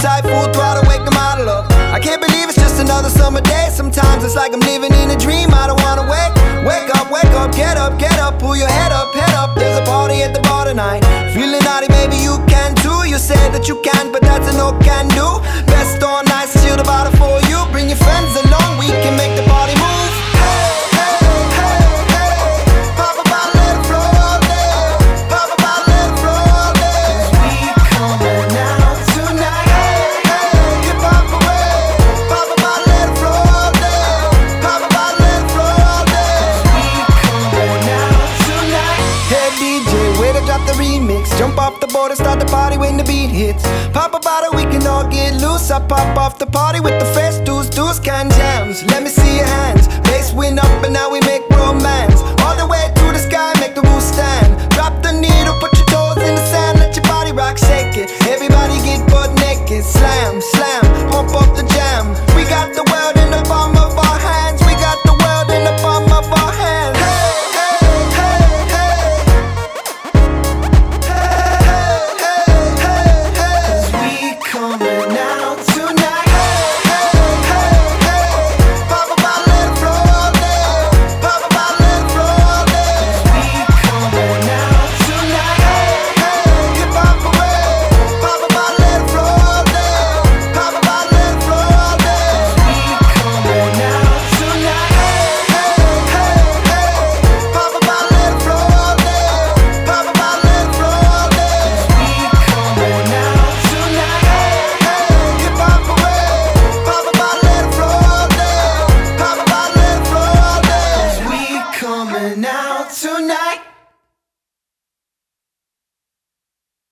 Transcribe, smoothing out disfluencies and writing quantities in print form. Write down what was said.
appetite, full throttle, wake the model up. I can't believe it's just another summer day. Sometimes it's like I'm living in a dream. I don't wanna wake up, get up, pull your head up, there's a party at the bar tonight. Feeling naughty, maybe you can too. You said that you can, but that's a no can do. Best on ice, chill the bottle for you. Bring your friends along, we can make the party move. Hey, hey, hey, hey, pop a bottle, let it flow all day. Pop a bottle, let it flow all day. 'Cause we coming out tonight. Hey, hey, hip hop away. Pop a bottle, let it flow all day. Pop a bottle, let it flow all day. 'Cause we coming out tonight. Hey DJ, way to drop the remix. Jump off the board and start the party when the beat hits. Pop a bottle, we can all get loose. I pop off the party with the fresh dudes can jams. Let me see your hands. Bass went up and now we make romance. All the way to the sky, make the roof stand. Drop the needle, put your toes in the sand. Let your body rock, shake it. Everybody get butt naked. Slam, slam.